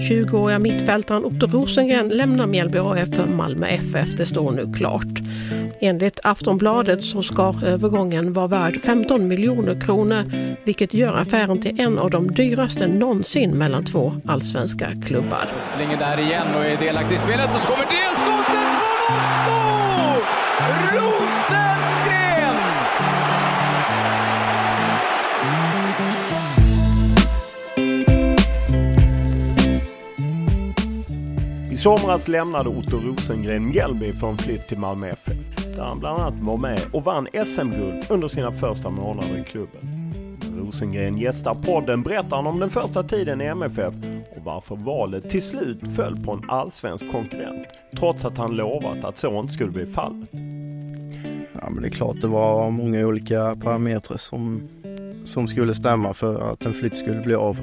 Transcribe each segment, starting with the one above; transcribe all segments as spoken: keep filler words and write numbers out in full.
tjugoåriga mittfältaren Otto Rosengren lämnar Mjällby A F för Malmö F F. Det står nu klart. Enligt Aftonbladet så ska övergången vara värd femton miljoner kronor, vilket gör affären till en av de dyraste någonsin mellan två allsvenska klubbar. Slänger där igen och är delaktig i spelet och så kommer det skottet från Otto Rosengren! I somras lämnade Otto Rosengren Mjällby för en flytt till Malmö F F, där han bland annat var med och vann S M-guld under sina första månader i klubben. Rosengren gästar podden, berättar han om den första tiden i M F F och varför valet till slut föll på en allsvensk konkurrent, trots att han lovat att så inte skulle bli fallet. Ja, men det är klart det var många olika parametrar som, som skulle stämma för att en flytt skulle bli av.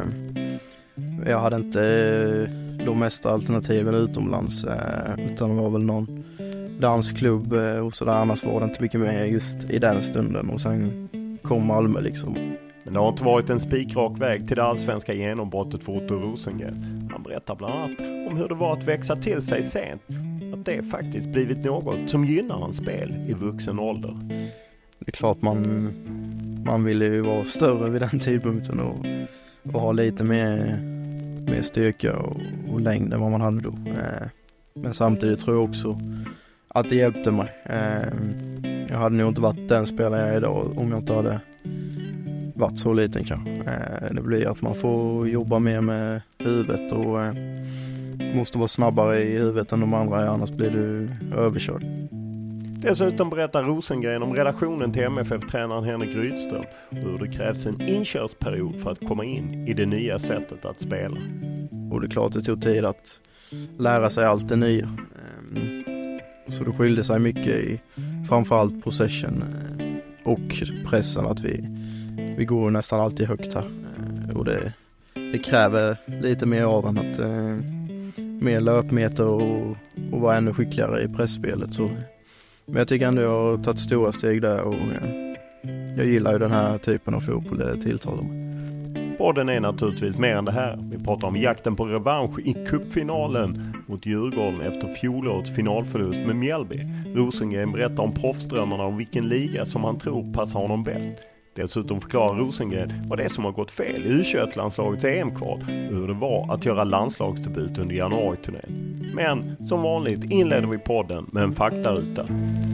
Jag hade inte de mesta alternativen utomlands, utan det var väl någon dansklubb och sådär, annars var det inte mycket mer just i den stunden, och sen kom Malmö liksom. Men det har inte varit en spikrak väg till det allsvenska genombrottet för Otto Rosengren. Han berättar bland annat om hur det var att växa till sig sent, att det faktiskt blivit något som gynnar hans spel i vuxen ålder. Det är klart man, man ville ju vara större vid den tidpunkten och, och ha lite mer, mer styrka och, och längd än vad man hade då. Men samtidigt tror jag också att det hjälpte mig. Jag hade nog inte varit den spelare jag är idag om jag inte hade varit så liten kanske. Det blir att man får jobba mer med huvudet och måste vara snabbare i huvudet än de andra, annars blir du överkörd. Dessutom berättar Rosengren om relationen till M F F-tränaren Henrik Rydström och hur det krävs en inkörsperiod för att komma in i det nya sättet att spela. Och det är klart det tog tid att lära sig allt det nya. Så det skilde sig mycket i framförallt possession och pressen, att vi, vi går nästan alltid högt här. Och det, det kräver lite mer av en, att mer löpmeter och, och vara ännu skickligare i pressspelet. Så. Men jag tycker ändå jag har tagit stora steg där och jag gillar ju den här typen av fotboll, det tilltalar mig. Podden är naturligtvis mer än det här. Vi pratar om jakten på revansch i cupfinalen mot Djurgården efter fjolårets finalförlust med Mjällby. Rosengren berättar om proffsdrömmarna och vilken liga som han tror passar honom bäst. Dessutom förklarar Rosengren vad det är som har gått fel i U tjugoett-landslagets E M-kval och hur det var att göra landslagsdebut under januariturnén. Men som vanligt inleder vi podden med en faktaruta.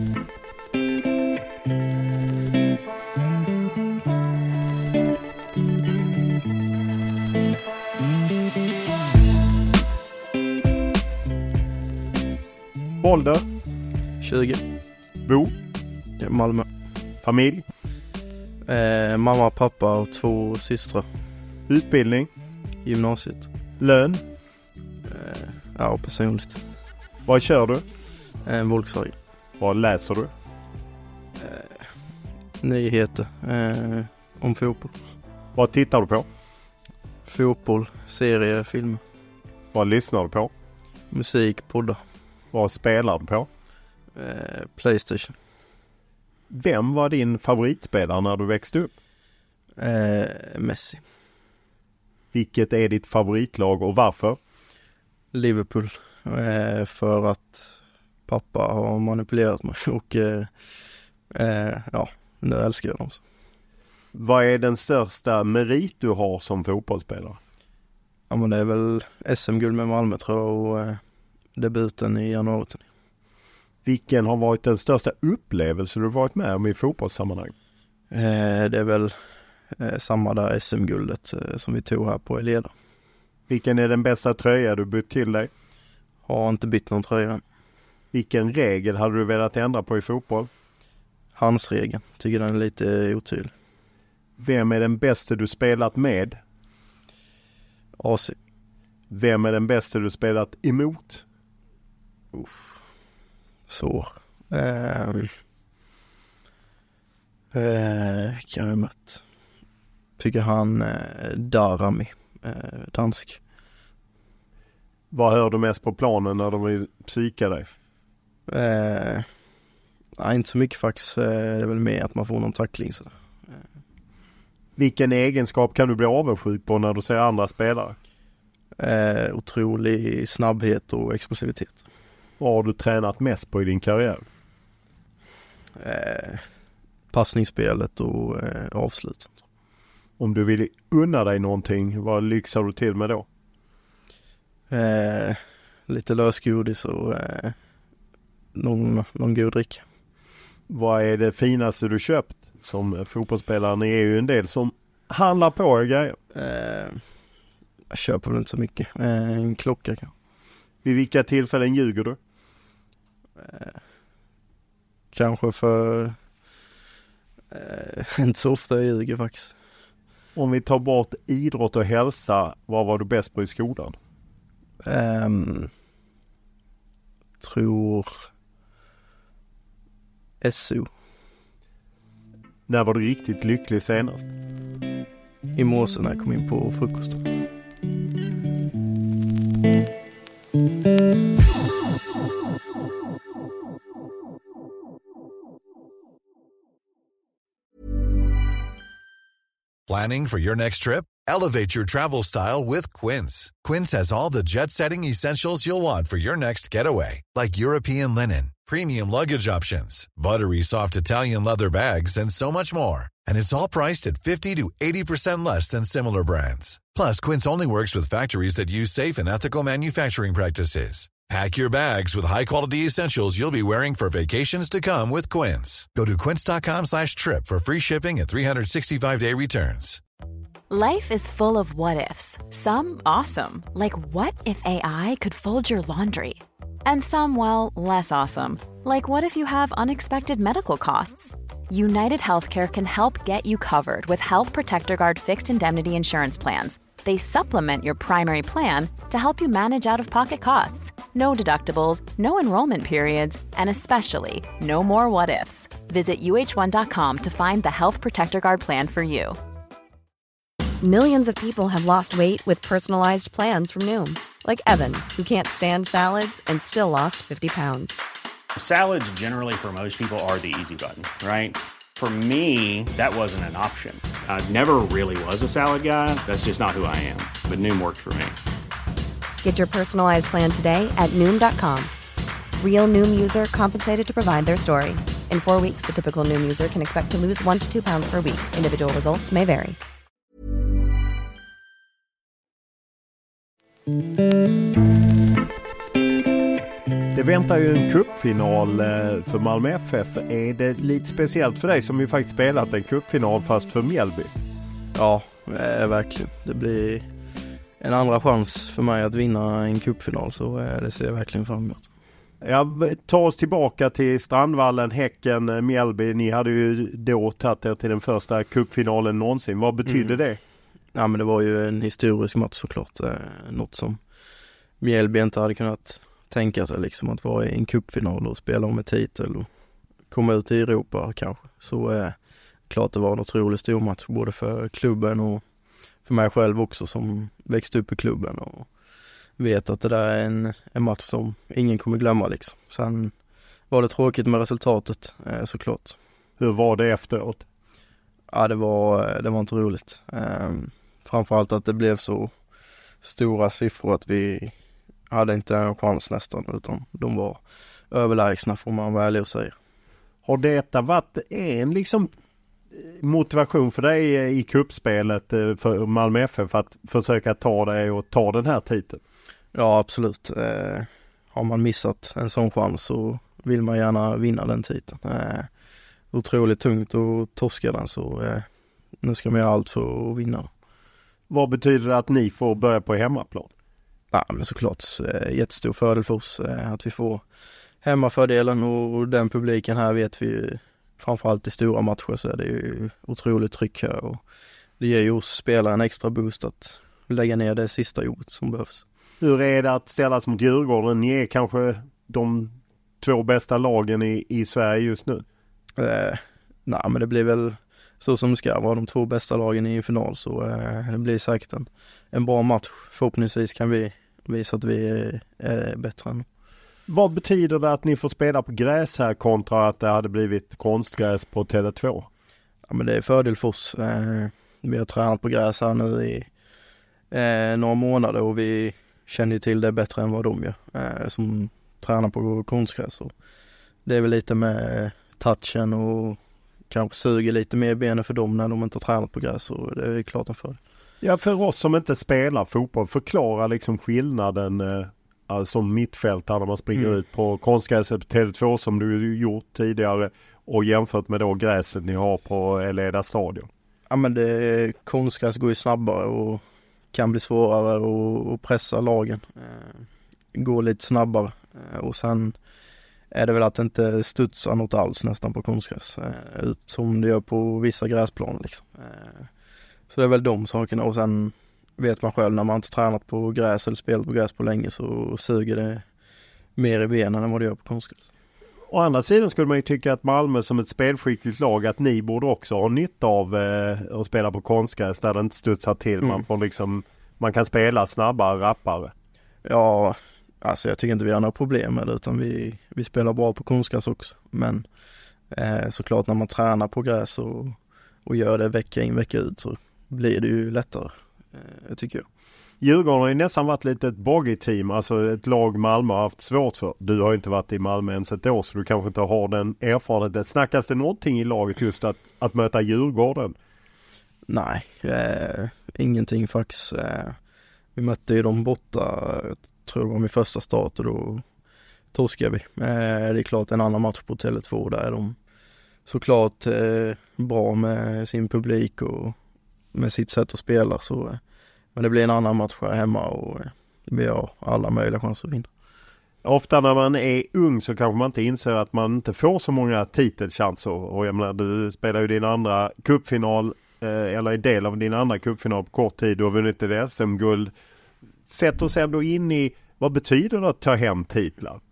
Ålder? tjugo. Bo? Malmö. Familj? Eh, mamma, pappa och två systrar. Utbildning? Gymnasiet. Lön? Eh, ja, personligt. Vad kör du? En Volkswagen. Vad läser du? Eh, nyheter eh, om fotboll. Vad tittar du på? Fotboll, serier, filmer. Vad lyssnar du på? Musik, poddar. Vad spelar du på? Eh, Playstation. Vem var din favoritspelare när du växte upp? Eh, Messi. Vilket är ditt favoritlag och varför? Liverpool. Eh, för att pappa har manipulerat mig och eh, eh, ja, nu älskar jag dem. Vad är den största merit du har som fotbollsspelare? Ja, men det är väl S M-guld med Malmö tror jag och eh, debuten i januari. Vilken har varit den största upplevelse du varit med om i fotbollssammanhang? Eh, det är väl eh, samma där S M-guldet eh, som vi tog här på Eleda. Vilken är den bästa tröja du bytt till dig? Har inte bytt någon tröja än. Vilken regel hade du velat ändra på i fotboll? Handsregeln. Tycker den är lite otydlig. Vem är den bästa du spelat med? A C. Vem är den bästa du spelat emot? Uff. Så. Eh, eh, kan jag mött. Tycker han eh, Darami. Eh, dansk. Vad hör du mest på planen när de vill psyka dig? Eh, nej, inte så mycket faktiskt. Eh, det är väl mer att man får någon tackling. Så. Eh. Vilken egenskap kan du bli avundsjuk på när du ser andra spelare? Eh, otrolig snabbhet och explosivitet. Vad har du tränat mest på i din karriär? Eh, passningsspelet och eh, avslut. Om du vill unna dig någonting, vad lyxar du till med då? Eh, lite lösgodis och eh, någon, någon god dricka. Vad är det finaste du köpt som fotbollsspelare? Ni är ju en del som handlar på grejer. Eh, jag köper väl inte så mycket. Eh, en klocka kanske. Vid vilka tillfällen ljuger du? Eh, kanske för eh, inte så ofta jag ljuger faktiskt. Om vi tar bort idrott och hälsa, vad var du bäst på i skolan? Um, tror S O. När var du riktigt lycklig senast? I morse när jag kom in på frukosten. Planning for your next trip? Elevate your travel style with Quince. Quince has all the jet-setting essentials you'll want for your next getaway, like European linen, premium luggage options, buttery soft Italian leather bags, and so much more. And it's all priced at fifty to eighty percent less than similar brands. Plus, Quince only works with factories that use safe and ethical manufacturing practices. Pack your bags with high-quality essentials you'll be wearing for vacations to come with Quince. Go to quince.com slash trip for free shipping and three sixty-five day returns. Life is full of what-ifs. Some awesome, like what if A I could fold your laundry? And some, well, less awesome, like what if you have unexpected medical costs? United Healthcare can help get you covered with Health Protector Guard fixed indemnity insurance plans. They supplement your primary plan to help you manage out-of-pocket costs. No deductibles, no enrollment periods, and especially no more what-ifs. Visit U H one dot com to find the Health Protector Guard plan for you. Millions of people have lost weight with personalized plans from Noom. Like Evan, who can't stand salads and still lost fifty pounds. Salads generally for most people are the easy button, right? For me, that wasn't an option. I never really was a salad guy. That's just not who I am. But Noom worked for me. Get your personalized plan today at Noom dot com. Real Noom user compensated to provide their story. In four weeks, the typical Noom user can expect to lose one to two pounds per week. Individual results may vary. Det väntar ju en cupfinal för Malmö F F. Är det lite speciellt för dig som ju faktiskt spelat en cupfinal fast för Mjällby? Ja, eh, verkligen. Det blir en andra chans för mig att vinna en cupfinal, så eh, det ser jag verkligen fram emot. Ja, ta oss tillbaka till Strandvallen, Häcken, Mjällby. Ni hade ju då tagit er till den första cupfinalen någonsin. Vad betyder mm. det? Ja, men det var ju en historisk match såklart. Eh, något som Mjällby inte hade kunnat tänka sig, liksom att vara i en cupfinal och spela om en titel och komma ut i Europa kanske. Så eh, klart det var en otroligt stor match både för klubben och för mig själv också som växte upp i klubben och vet att det där är en, en match som ingen kommer glömma liksom. Sen var det tråkigt med resultatet eh, såklart. Hur var det efteråt? Ja, det var, det var inte roligt. Eh, framförallt att det blev så stora siffror att vi hade inte en chans nästan, utan de var överlägsna, får man väl att säga. Har detta varit en liksom motivation för dig i kuppspelet för Malmö F F att försöka ta dig och ta den här titeln? Ja, absolut. Eh, har man missat en sån chans så vill man gärna vinna den titeln. Eh, otroligt tungt att torska den, så eh, nu ska man göra allt för att vinna. Vad betyder det att ni får börja på hemmaplan? Ja, men såklart eh, jättestor fördel för oss eh, att vi får hemmafördelen, och, och den publiken här vet vi ju, framförallt i stora matcher så är det ju otroligt tryck här, och det ger ju oss spelare en extra boost att lägga ner det sista jobbet som behövs. Hur är det att ställas mot Djurgården? Ni är kanske de två bästa lagen i, i Sverige just nu. Eh, nej, men det blir väl så som det ska vara, de två bästa lagen i en final, så eh, det blir säkert en, en bra match. Förhoppningsvis kan vi visa att vi är, är bättre än. Vad betyder det att ni får spela på gräs här kontra att det hade blivit konstgräs på Tele två? Ja, men det är fördel för oss. Eh, vi har tränat på gräs här nu i eh, några månader och vi känner till det bättre än vad de gör eh, som tränar på konstgräs. Det är väl lite med touchen och kanske suger lite mer benen för dem när de inte har tränat på gräs, och det är klart en fördel. Ja, för oss som inte spelar fotboll, förklara liksom skillnaden eh, alltså som mittfältare när man springer mm. ut på konstgräset på Tele två som du gjort tidigare och jämfört med då gräset ni har på Eleda stadion. Ja, men det, konstgräs går ju snabbare och kan bli svårare och, och pressa lagen. Eh, går lite snabbare eh, och sen är det väl att det inte studsar något alls nästan på konstgräs eh, som det gör på vissa gräsplaner liksom. Eh, så det är väl de sakerna, och sen vet man själv när man inte tränat på gräs eller spelat på gräs på länge så suger det mer i benen än vad det gör på konstgräs. Å andra sidan skulle man ju tycka att Malmö som ett spelskickligt lag, att ni borde också ha nytta av eh, att spela på konstgräs där det inte studsar till. Mm. Man får liksom, man kan spela snabbare, rappare. Ja, alltså jag tycker inte vi har några problem med det, utan vi, vi spelar bra på konstgräs också. Men eh, såklart när man tränar på gräs och, och gör det vecka in vecka ut så blir det ju lättare, eh, tycker jag. Djurgården har ju nästan varit lite ett bogey-team, alltså ett lag Malmö har haft svårt för. Du har ju inte varit i Malmö ens ett år så du kanske inte har den erfarenheten. Snackas det någonting i laget just att, att möta Djurgården? Nej, eh, ingenting faktiskt. Eh, vi mötte ju dem borta, jag tror det var min första start, och då torskade vi. Eh, det är klart en annan match på Tele två, där är de såklart eh, bra med sin publik och med sitt sätt att spela, så eh, men det blir en annan match här hemma och vi har alla möjliga chanser att vinna. Ofta när man är ung så kanske man inte inser att man inte får så många titelchanser. Och jag menar, du spelar ju din andra cupfinal, eh, eller en del av din andra cupfinal på kort tid. Du har vunnit ett S M-guld. Sätt oss ändå in i, vad betyder det att ta hem titlar?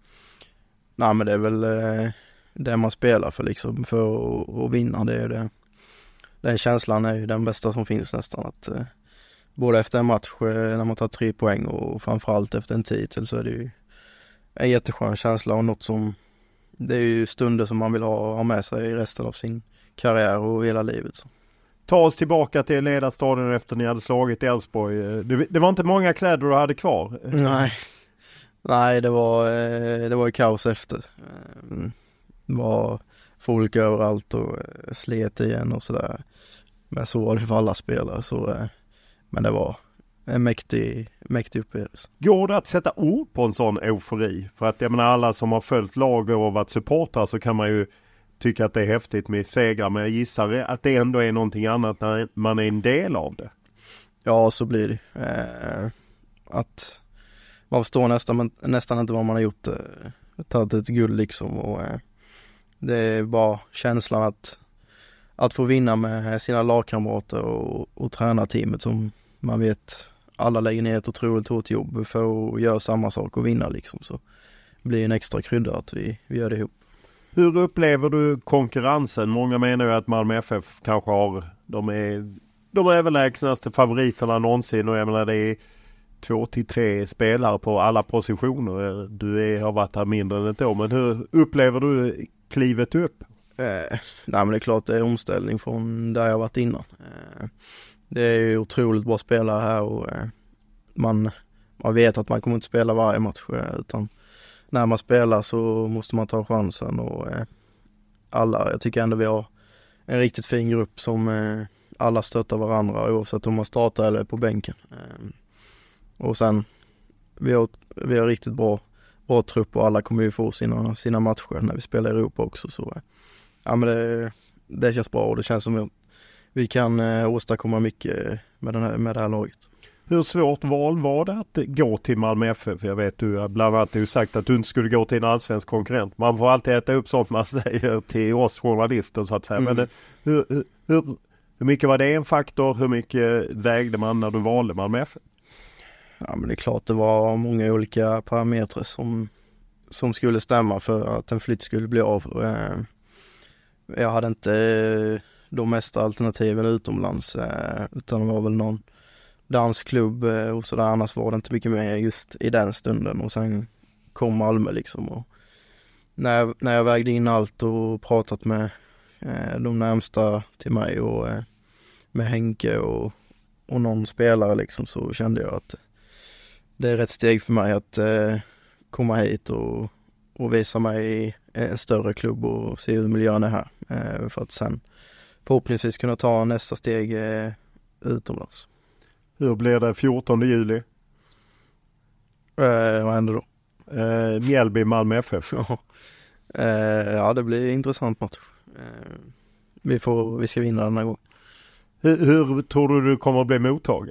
Nej, men det är väl eh, det man spelar för liksom, för att, att vinna. Det är det. Den känslan är ju den bästa som finns nästan, att eh, både efter en match när man tar tre poäng och framförallt efter en titel, så är det ju en jätteskön känsla och något som, det är ju stunder som man vill ha, ha med sig i resten av sin karriär och hela livet. Så. Ta oss tillbaka till ledarstadion efter ni hade slagit Elfsborg. Det, det var inte många kläder du hade kvar. Nej, Nej det var det var ju kaos efter. Det var folk överallt och slet igen och sådär. Men så var det för alla spelare, så men det var en mäktig, mäktig upplevelse. Går det att sätta ord på en sån eufori? För att jag menar, alla som har följt laget och varit supportrar, så kan man ju tycka att det är häftigt med segrar. Men jag gissar att det ändå är någonting annat när man är en del av det. Ja, så blir det. Eh, att man förstår nästan, nästan inte vad man har gjort. Eh, tagit ett guld liksom. Och, eh, det är bara känslan att Att få vinna med sina lagkamrater och, och träna teamet som man vet alla lägger ner ett otroligt hårt jobb för att göra samma sak och vinna liksom, så blir en extra krydda att vi, vi gör det ihop. Hur upplever du konkurrensen? Många menar ju att Malmö F F kanske har, de är de är överlägsnaste favoriterna någonsin, och jag menar det är två till tre spelare på alla positioner. Du är, har varit här mindre än ett år, men hur upplever du klivet upp? Eh, nej men det är klart det är omställning från där jag varit innan. Eh, det är ju otroligt bra spelare här och eh, man, man vet att man kommer inte spela varje match, eh, utan när man spelar så måste man ta chansen, och eh, alla, jag tycker ändå vi har en riktigt fin grupp som eh, alla stöttar varandra oavsett om man startar eller på bänken. Eh, och sen vi har, vi har riktigt bra, bra trupp och alla kommer ju få sina, sina matcher när vi spelar i Europa också, så eh, ja, men det, det känns bra och det känns som att vi kan eh, åstadkomma mycket med, den här, med det här laget. Hur svårt val var det att gå till Malmö F F? Jag vet du bland annat du sagt att du inte skulle gå till en allsvensk konkurrent. Man får alltid äta upp sånt man säger till oss journalister så att säga. Mm. Men det, hur, hur, hur, hur mycket var det en faktor? Hur mycket vägde man när du valde Malmö F F? Ja, men det är klart det var många olika parametrar som, som skulle stämma för att en flytt skulle bli av. Jag hade inte de mesta alternativen utomlands, utan det var väl någon dansklubb och sådär, annars var det inte mycket mer just i den stunden, och sen kom Malmö liksom, och när jag, när jag vägde in allt och pratat med eh, de närmsta till mig och eh, med Henke och och någon spelare liksom, så kände jag att det är rätt steg för mig att eh, komma hit och, och visa mig i en större klubb och se hur miljön är här. Eh, för att sen förhoppningsvis kunna ta nästa steg eh, utomlands. Hur blir det fjortonde juli? Eh, vad händer då? Eh, Mjällby, Malmö F F. Ja. Eh, ja, det blir en intressant match. Eh, vi, får, vi ska vinna den här gången. Hur, hur tror du du kommer att bli mottagen?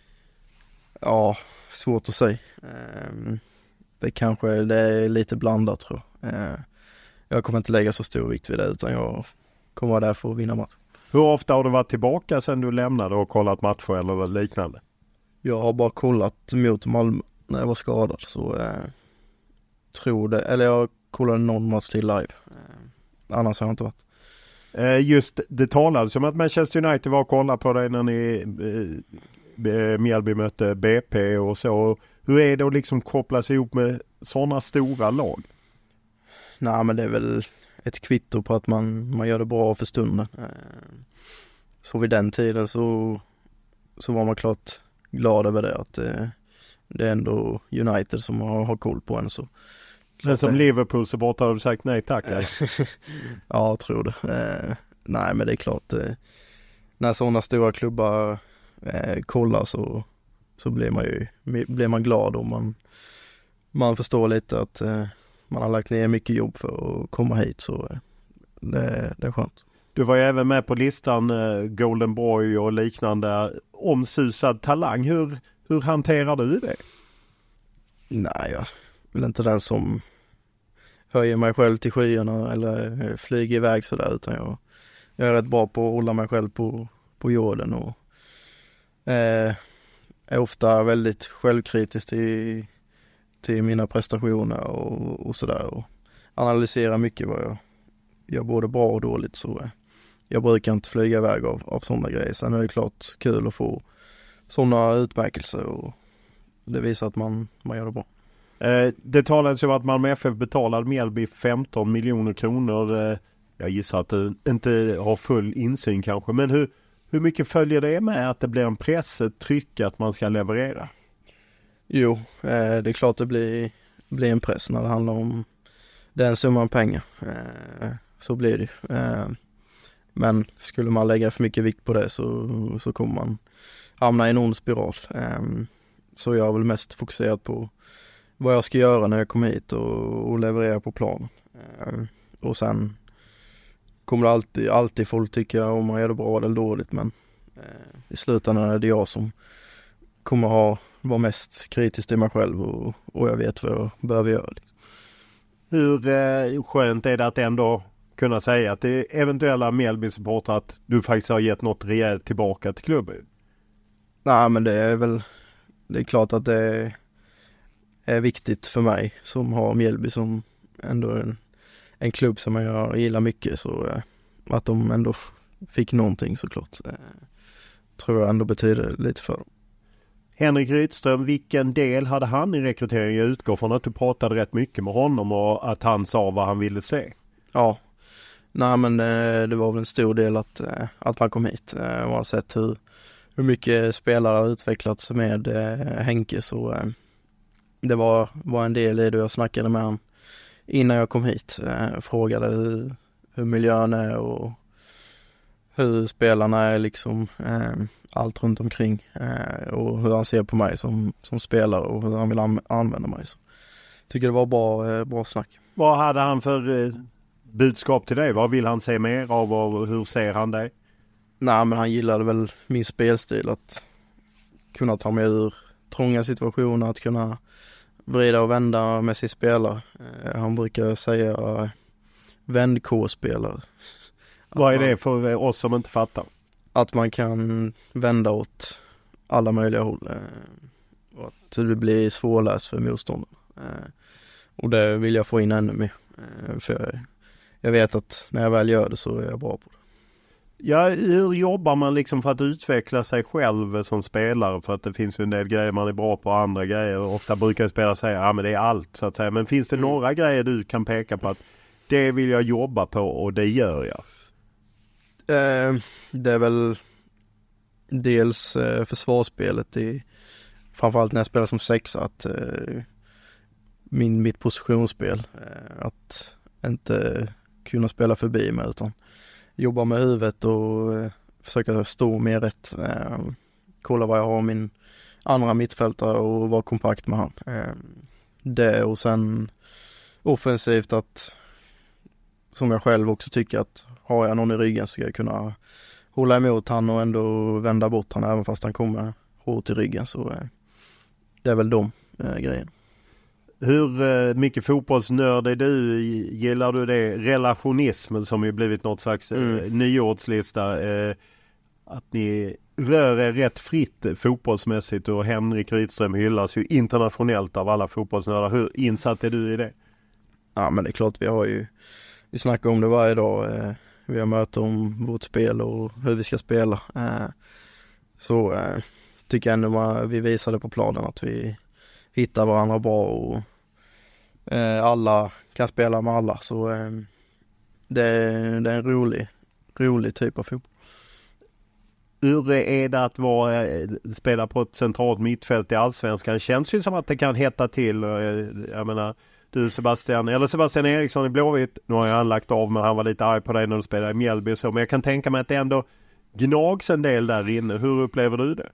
Ja, svårt att säga. Eh, det kanske det är lite blandat, tror jag. Eh, jag kommer inte lägga så stor vikt vid det, utan jag kommer vara där för att vinna match. Hur ofta har du varit tillbaka sedan du lämnade och kollat matcher eller liknande? Jag har bara kollat mot Malmö när jag var skadad, så eh, tror det, eller jag kollade någon match till live. Eh, annars har jag inte varit. Eh, just det talades som att Manchester United var och kollade på dig när ni eh, Mjällby mötte B P och så. Hur är det att liksom kopplas ihop med sådana stora lag? Nej, men det är väl ett kvitto på att man, man gör det bra för stunden. Så vid den tiden så, så var man klart glad över det, att det, det är ändå United som har, har koll på en. Så. Men som Liverpool så borta har du sagt nej tack. Ja, jag tror det. Eh, nej, men det är klart. Eh, när sådana stora klubbar eh, kollar så, så blir man ju blir man glad, och man, man förstår lite att eh, man har lagt ner mycket jobb för att komma hit, så eh, det, det är skönt. Du var ju även med på listan eh, Golden Boy och liknande, omsusad talang. Hur, hur hanterar du det? Nej, jag vill inte den som höjer mig själv till skyarna eller flyger iväg sådär, utan jag, jag är rätt bra på att hålla mig själv på, på jorden, och eh, är ofta väldigt självkritisk till, till mina prestationer och, och sådär, och analyserar mycket vad jag gör både bra och dåligt, så eh, jag brukar inte flyga iväg av, av sådana grejer. Sen är det klart kul att få sådana utmärkelser, och det visar att man, man gör det bra. Eh, det talades ju om att Malmö F F betalade Mjällby femton miljoner kronor. Eh, jag gissar att du inte har full insyn kanske. Men hur, hur mycket följer det med att det blir en press, ett tryck att man ska leverera? Jo, eh, det är klart det blir, blir en press när det handlar om den summan pengar. Eh, så blir det. Eh, men skulle man lägga för mycket vikt på det, så, så kommer man hamna i en ond spiral. Eh, så jag är väl mest fokuserad på vad jag ska göra när jag kommer hit och, och leverera på planen. Eh, och sen kommer det alltid, alltid folk tycka om man gör det bra eller dåligt, men eh, i slutändan är det jag som kommer ha vara mest kritisk till mig själv, och, och jag vet vad jag behöver göra. Hur eh, skönt är det att ändå kunna säga att det är eventuella Mjällby-supportrar att du faktiskt har gett något rejält tillbaka till klubben? Nej, men det är väl, det är klart att det är, är viktigt för mig som har Mjällby som ändå en, en klubb som jag gillar mycket, så eh, att de ändå fick någonting, såklart eh, tror jag ändå betyder lite för dem. Henrik Rydström, vilken del hade han i rekryteringen? Jag utgår från att du pratade rätt mycket med honom och att han sa vad han ville se. Ja, nej, men det, det var väl en stor del att, att man kom hit. Man har sett hur, hur mycket spelare har utvecklats med Henke, så det var, var en del i det. Jag snackade med honom innan jag kom hit. Frågade hur, hur miljön är och hur spelarna är, liksom eh, allt runt omkring, eh, och hur han ser på mig som, som spelare och hur han vill an- använda mig. Så tycker det var bra, eh, bra snack. Vad hade han för eh, budskap till dig? Vad vill han se mer av och hur ser han dig? Nej, men han gillade väl min spelstil, att kunna ta mig ur trånga situationer, att kunna vrida och vända med sin spelare. Eh, han brukar säga eh, vänd-K-spelare. Vad är det för oss som inte fattar? Att man kan vända åt alla möjliga håll. Eh, och att det blir svårläst för motståndaren. Eh, och det vill jag få in ännu mer. Eh, för jag, jag vet att när jag väl gör det så är jag bra på det. Ja, hur jobbar man liksom för att utveckla sig själv som spelare? För att det finns ju en del grejer man är bra på, andra grejer. Ofta brukar spelare säga, ja men det är allt så att säga. Men finns det mm. några grejer du kan peka på att det vill jag jobba på och det gör jag? Eh, det är väl dels eh, försvarsspelet i, framförallt när jag spelar som sexa, att eh, min, mitt positionsspel, eh, att inte kunna spela förbi mig utan jobba med huvudet och eh, försöka stå mer rätt, eh, kolla vad jag har min andra mittfältare och vara kompakt med han. Eh, det och sen offensivt att, som jag själv också tycker, att har jag någon i ryggen så ska jag kunna hålla emot han och ändå vända bort han även fast han kommer hårt i ryggen, så eh, det är väl de eh, grejerna. Hur eh, mycket fotbollsnörd är du? Gillar du det? Relationismen som ju blivit något slags eh, mm. nyårslista. Eh, att ni rör er rätt fritt fotbollsmässigt, och Henrik Rydström hyllas ju internationellt av alla fotbollsnördar. Hur insatt är du i det? Ja, men det är klart, vi har ju vi snackar om det varje dag. Eh, vi har möten om vårt spel och hur vi ska spela. Eh, så eh, tycker jag ändå man, vi visade på planen att vi hittar varandra bra och eh, alla kan spela med alla. Så eh, det, det är en rolig, rolig typ av fotboll. Hur är det att vara, spela på ett centralt mittfält i Allsvenskan? Det känns ju som att det kan hetta till. Jag menar, du Sebastian, eller Sebastian Eriksson i Blåvitt, nu har jag lagt av, men han var lite arg på dig när du spelade i Mjällby. Så, men jag kan tänka mig att det ändå gnags en del där inne. Hur upplever du det?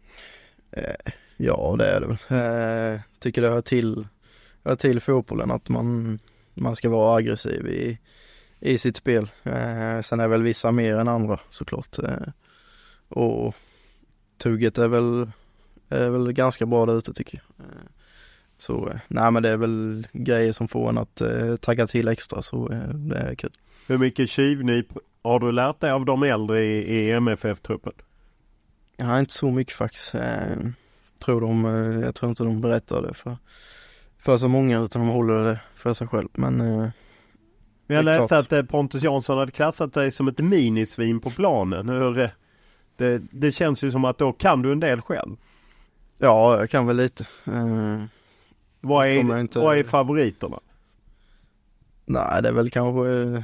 Eh, ja, det är det väl. Eh, tycker det hör till, hör till fotbollen att man, man ska vara aggressiv i, i sitt spel. Eh, sen är väl vissa mer än andra såklart. Eh, och tugget är väl, är väl ganska bra där ute tycker jag. Eh, så eh, nej, men det är väl grejer som får en att eh, tagga till extra, så eh, det är kul. Hur mycket tjuvnyp har du lärt dig av de äldre i, i M F F-truppen? Jag har inte så mycket faktiskt. Eh, tror de, eh, jag tror inte de berättar det för, för så många, utan de håller det för sig själv. Men eh, jag läste klart att Pontus Jansson hade klassat dig som ett minisvin på planen. Hur, det, det känns ju som att då kan du en del själv. Ja, jag kan väl lite. Eh, vad, är, inte, vad är favoriterna? Nej, det är väl kanske eh,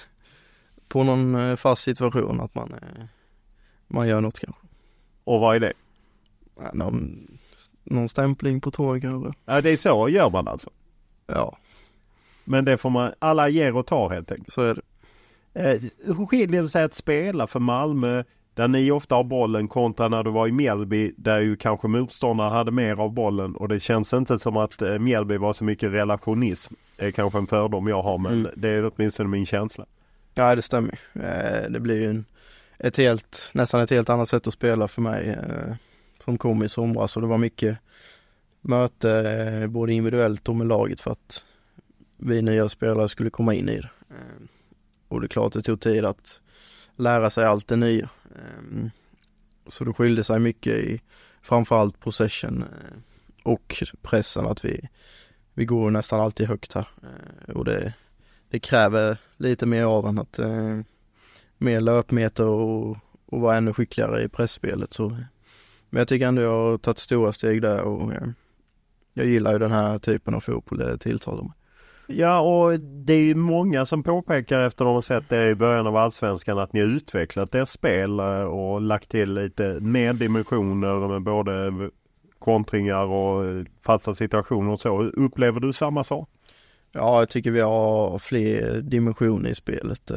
på någon eh, fast situation att man, eh, man gör något kanske. Och vad är det? Ja, någon, någon stämpling på tåg eller? Ja, det är så gör man alltså. Ja. Men det får man, alla ger och tar helt enkelt. Så är det. Eh, hur skiljer det sig att spela för Malmö, där ni ofta har bollen, kontra när du var i Mjällby, där ju kanske motståndare hade mer av bollen, och det känns inte som att eh, Mjällby var så mycket relationism. Det är kanske en fördom jag har, men mm. det är åtminstone min känsla. Ja, det stämmer. Eh, det blir ju en, ett helt, nästan ett helt annat sätt att spela för mig eh, som kom i somras, så det var mycket möte eh, både individuellt och med laget för att vi nya spelare skulle komma in i det. Eh, och det är klart det tog tid att lära sig allt det nya. Eh, så det skilde sig mycket i framförallt possession eh, och pressen, att vi, vi går nästan alltid högt här. Eh, och det, det kräver lite mer av en, att eh, mer löpmeter och, och vara ännu skickligare i pressspelet. Så. Men jag tycker ändå jag har tagit stora steg där, och eh, jag gillar ju den här typen av fotboll, det tilltalar mig. Ja, och det är ju många som påpekar efter att de har sett det i början av Allsvenskan att ni har utvecklat det spel och lagt till lite mer dimensioner med både kontringar och fasta situationer och så. Upplever du samma sak? Ja, jag tycker vi har fler dimensioner i spelet.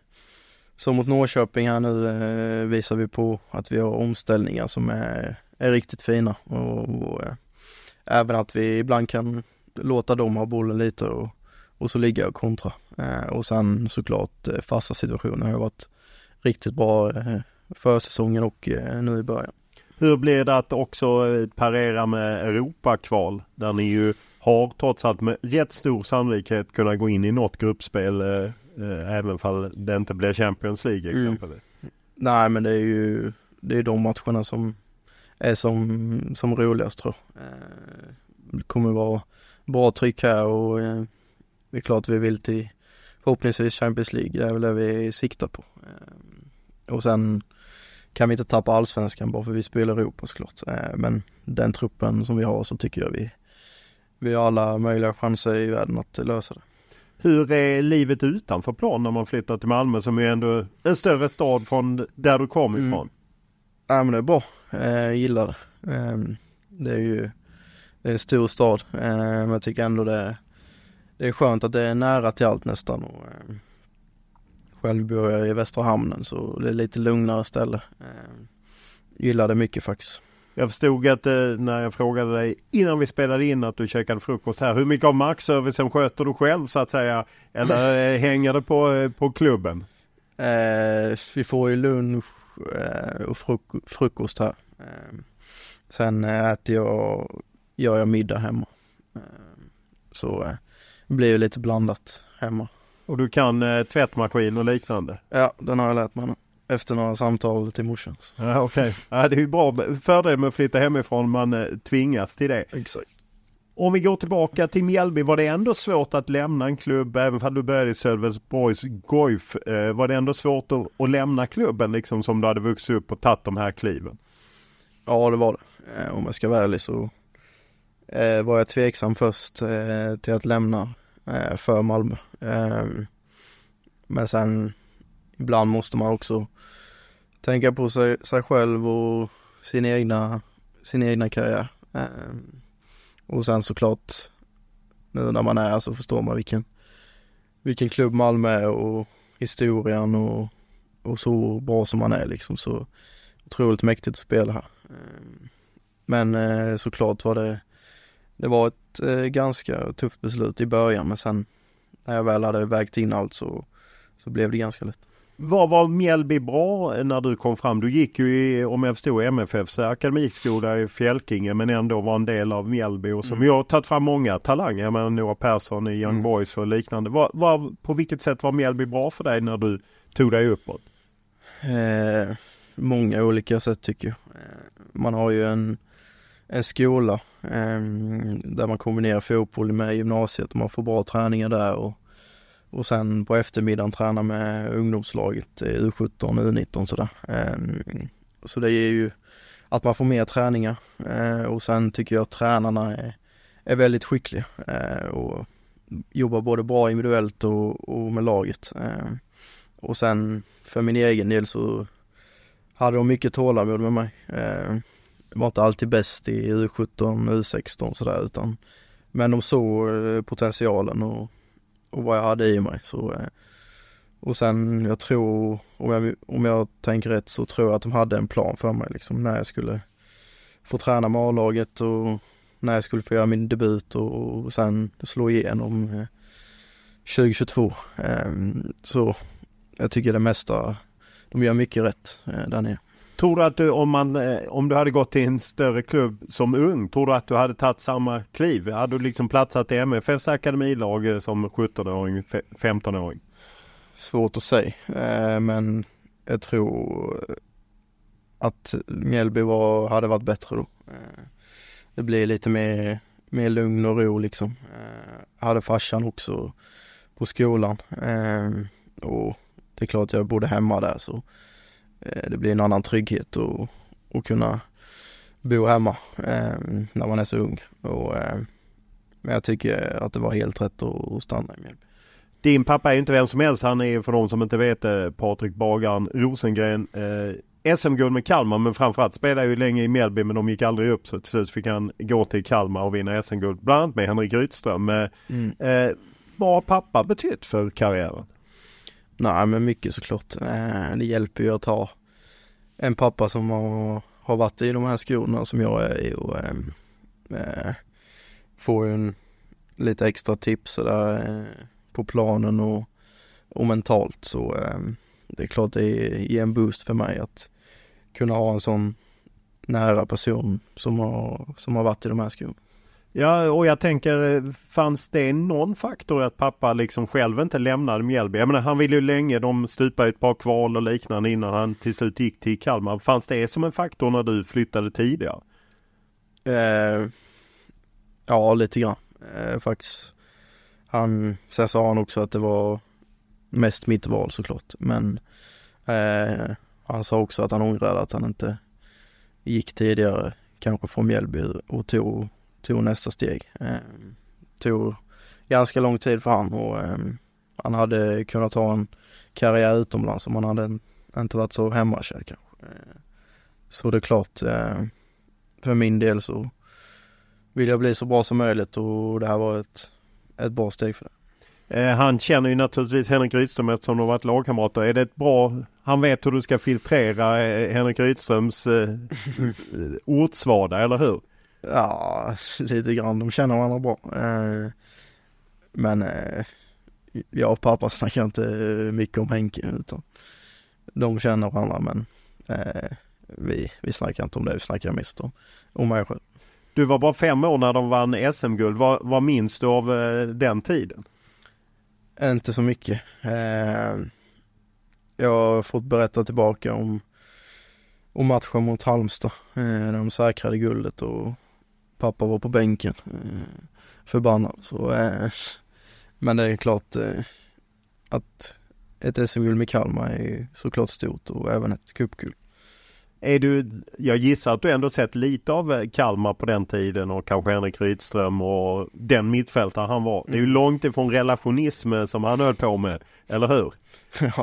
Så mot Norrköping här nu visar vi på att vi har omställningar som är, är riktigt fina. Och, och även att vi ibland kan låta dem ha bollen lite och, och så ligga och kontra. Och sen såklart fasta situationer har varit riktigt bra för säsongen och nu i början. Hur blir det att också parera med Europakval, där ni ju har trots allt med rätt stor sannolikhet kunna gå in i något gruppspel eh, även fall det inte blir Champions League exempelvis? Mm. Nej, men det är ju det är de matcherna som är som, som roligast, tror jag. Eh, det kommer vara bra tryck här, och eh, det är klart vi vill till förhoppningsvis Champions League, det är väl det vi siktar på. Eh, och sen kan vi inte tappa Allsvenskan bara för vi spelar Europa såklart. Eh, men den truppen som vi har, så tycker jag vi Vi har alla möjliga chanser i världen att lösa det. Hur är livet utanför plan när man flyttar till Malmö, som är ändå en större stad från där du kom ifrån? Mm. Ja, men det är bra. Jag gillar det. Det är ju det är en stor stad. Men jag tycker ändå det är, det är skönt att det är nära till allt nästan. Och själv bor jag i Västra Hamnen, så det är lite lugnare ställe. Gillar det mycket faktiskt. Jag förstod att eh, när jag frågade dig innan vi spelade in att du käkade frukost här. Hur mycket av markservicen sköter du själv så att säga? Eller eh, hänger det på, eh, på klubben? Eh, vi får ju lunch eh, och fruk- frukost här. Eh, sen äter jag, gör jag middag hemma. Eh, så eh, det blir ju lite blandat hemma. Och du kan eh, tvättmaskin och liknande? Ja, den har jag lärt mig nu. Efter några samtal till morsan. Ja, okej. Okay. Ja, det är ju bra fördel med att flytta hemifrån, man eh, tvingas till det. Exakt. Om vi går tillbaka till Mjällby, var det ändå svårt att lämna en klubb, även om du började i Sölvesborgs Goif, eh, var det ändå svårt att, att lämna klubben liksom som du hade vuxit upp och tagit de här kliven? Ja, det var det. Eh, om jag ska vara ärlig så eh, var jag tveksam först eh, till att lämna eh, för Malmö. Eh, men sen ibland måste man också tänka på sig, sig själv och sin egna, sin egna karriär. Eh, och sen såklart nu när man är här så förstår man vilken, vilken klubb Malmö är och historien och, och så bra som man är liksom. Så otroligt mäktigt att spela här. Eh, men eh, såklart var det det var ett eh, ganska tufft beslut i början, men sen när jag väl hade vägt in allt så, så blev det ganska lätt. Vad var Mjällby bra när du kom fram? Du gick ju i, om jag förstår, M F F:s akademiskola i Fjälkinge, men ändå var en del av Mjällby och som mm. jag har tagit fram många talanger, jag menar Noah Persson i Young mm. Boys och liknande. Var, var, på vilket sätt var Mjällby bra för dig när du tog dig uppåt? Eh, många olika sätt tycker jag. Eh, man har ju en, en skola eh, där man kombinerar fotboll med gymnasiet och man får bra träningar där och Och sen på eftermiddagen träna med ungdomslaget U sjutton, U nitton sådär. Så det är ju att man får mer träningar. Och sen tycker jag att tränarna är, är väldigt skickliga. Och jobbar både bra individuellt och, och med laget. Och sen för min egen del så hade de mycket tålamod med mig. Jag var inte alltid bäst i U sjutton, U sexton sådär. Utan, men de såg potentialen och och vad jag hade i mig. Så, och sen jag tror, om jag, om jag tänker rätt så tror jag att de hade en plan för mig liksom, när jag skulle få träna med A-laget och när jag skulle få göra min debut och, och sen slå igenom tjugo tjugotvå. Så jag tycker det mesta, de gör mycket rätt där nere. Tror du att du, om, man, om du hade gått till en större klubb som ung, tror du att du hade tagit samma kliv? Hade du liksom platsat i M F F:s akademilag som sjuttonåring, femtonåring? Svårt att säga, men jag tror att Mjällby var, hade varit bättre då. Det blir lite mer, mer lugn och ro liksom. Jag hade farsan också på skolan och det är klart att jag bodde hemma där så det blir en annan trygghet och, och kunna bo hemma eh, när man är så ung. Och, eh, men jag tycker att det var helt rätt att, att stanna i Mjällby. Din pappa är ju inte vem som helst. Han är, för de som inte vet, Patrik Bagaren Rosengren. Eh, S M-guld med Kalmar, men framförallt spelade ju länge i Mjällby, men de gick aldrig upp. Så till slut fick han gå till Kalmar och vinna S M-guld. Bland annat med Henrik Rydström. Eh, mm. eh, vad har pappa betytt för karriären? Nej, men mycket såklart. Eh, det hjälper ju att ha en pappa som har, har varit i de här skorna som jag är i och eh, får en lite extra tips där, eh, på planen och, och mentalt. Så eh, det är klart det ger en boost för mig att kunna ha en sån nära person som har, som har varit i de här skorna. Ja, och jag tänker, fanns det någon faktor att pappa liksom själv inte lämnade Mjällby? Jag menar, han ville ju länge, de stupade ett par kval och liknande innan han till slut gick till Kalmar. Fanns det som en faktor när du flyttade tidigare? Eh, ja, lite grann. Eh, faktiskt. Han, sen sa han också att det var mest mitt val såklart. Men eh, han sa också att han ångrade att han inte gick tidigare, kanske från Mjällby och tog tog nästa steg. Eh, tog ganska lång tid för han och eh, han hade kunnat ha en karriär utomlands om han hade inte varit så hemmakär kanske. Eh, så det är klart, eh, för min del så vill jag bli så bra som möjligt och det här var ett, ett bra steg för det. Eh, han känner ju naturligtvis Henrik Rydström eftersom de har varit lagkamrater. Är det ett bra, han vet hur du ska filtrera eh, Henrik Rydströms eh, ordsvada, eller hur? Ja, lite grann. De känner varandra bra. Eh, men eh, jag och pappa snackar inte mycket om Henke, utan de känner varandra, men eh, vi, vi snackar inte om det. Vi snackar mest om, om mig själv. Du var bara fem år när de vann S M-guld. Vad, vad minns du av eh, den tiden? Inte så mycket. Eh, jag har fått berätta tillbaka om, om matchen mot Halmstad. Eh, när de säkrade guldet och pappa var på bänken. Eh, förbannad. Så, eh, men det är klart eh, att ett S M-guld med Kalmar är såklart stort och även ett cupguld. Är du, jag gissar att du ändå sett lite av Kalmar på den tiden och kanske Henrik Rydström och den mittfältare han var. Det är ju långt ifrån relationism som han höll på med, eller hur? Ja,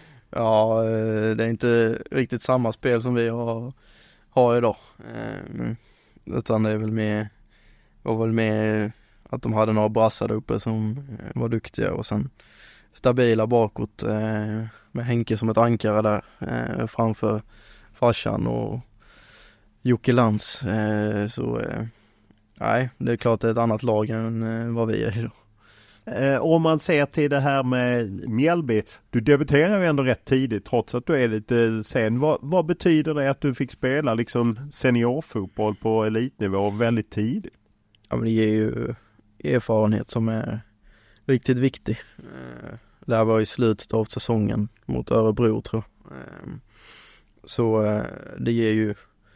ja det är inte riktigt samma spel som vi har, har idag. Eh, utan det är väl mer, var väl mer att de hade några brassar där uppe som var duktiga och sen stabila bakåt eh, med Henke som ett ankare där eh, framför farsan och Jocke Lantz. Eh, så eh, nej, det är klart det är ett annat lag än eh, vad vi är idag. Eh, om man ser till det här med Mjällby, du debuterar ju ändå rätt tidigt trots att du är lite sen. Vad, vad betyder det att du fick spela liksom seniorfotboll på elitnivå väldigt tidigt? Ja, men det ger ju erfarenhet som är riktigt viktig. Eh, det här var i slutet av säsongen mot Örebro, tror jag. Eh, så eh, det ger ju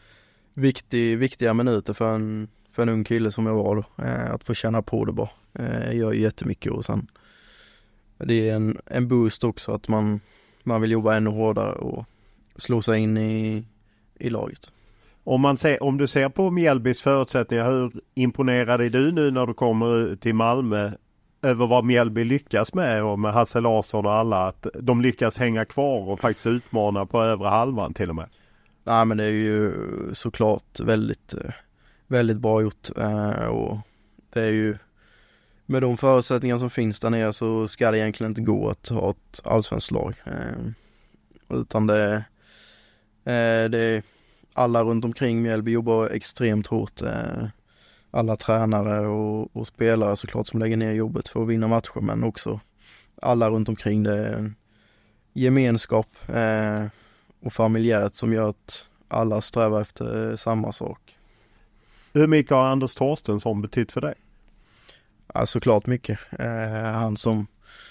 viktig, viktiga minuter för en, för en ung kille som jag var då. Eh, att få känna på det bara. Eh, gör ju jättemycket och sen det är en, en boost också att man, man vill jobba ännu hårdare och slå sig in i, i laget. Om, man ser, om du ser på Mjällbys förutsättningar, hur imponerad är du nu när du kommer till Malmö över vad Mjällby lyckas med och med Hasse Larsson och alla, att de lyckas hänga kvar och faktiskt utmana på övre halvan till och med? Nej, men det är ju såklart väldigt, väldigt bra gjort och det är ju med de förutsättningar som finns där nere så ska det egentligen inte gå att ha ett allsvenskt lag. Eh, utan det, eh, det är alla runt omkring Mjällby jobbar extremt hårt. Eh, alla tränare och, och spelare såklart som lägger ner jobbet för att vinna matcher, men också alla runt omkring. Det är en gemenskap eh, och familjärt som gör att alla strävar efter samma sak. Hur mycket har Anders Torstensson betytt för dig? Ja, såklart mycket. Eh, han som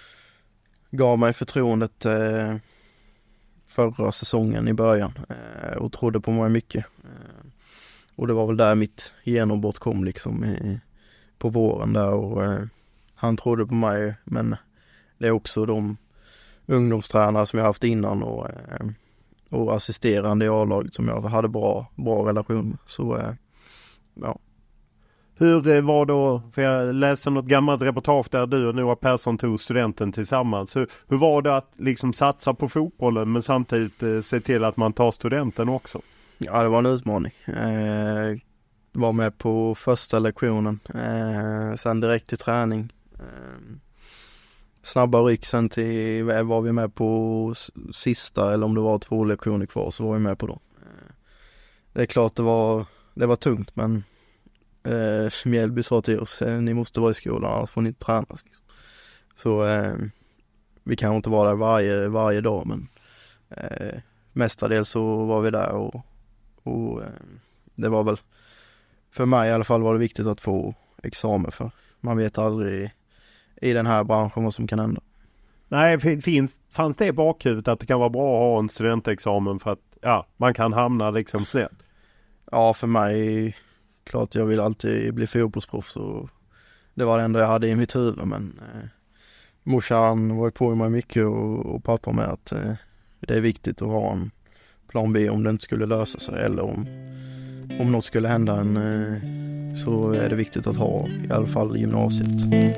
gav mig förtroendet eh, förra säsongen i början eh, och trodde på mig mycket. Eh, och det var väl där mitt genombrott kom liksom i, på våren där och eh, han trodde på mig, men det är också de ungdomstränare som jag haft innan och, eh, och assisterande i A-laget som jag hade bra, bra relation med. Så eh, ja. Hur var då, för jag läste något gammalt reportage där du och Noah Persson tog studenten tillsammans. Hur, hur var det att liksom satsa på fotbollen men samtidigt eh, se till att man tar studenten också? Ja, det var en utmaning. Eh, var med på första lektionen, eh, sen direkt till träning. Eh, snabba ryck sen till, var vi med på sista, eller om det var två lektioner kvar så var vi med på dem. Eh, det är klart det var, det var tungt, men Eh, Mjällby sa till oss, eh, ni måste vara i skolan, annars får ni inte träna. Så eh, vi kan inte vara där varje, varje dag, men eh, mestadels så var vi där och, och eh, det var väl, för mig i alla fall var det viktigt att få examen, för man vet aldrig i den här branschen vad som kan hända. Nej, finns, fanns det i bakhuvudet att det kan vara bra att ha en studentexamen för att ja, man kan hamna liksom snett? Ja, för mig klart jag vill alltid bli fotbollsproffs och det var det enda jag hade i mitt huvud, men eh, morsan var på mig mycket och, och pappa med att eh, det är viktigt att ha en plan B om det inte skulle lösa sig eller om, om något skulle hända en, eh, så är det viktigt att ha i alla fall gymnasiet.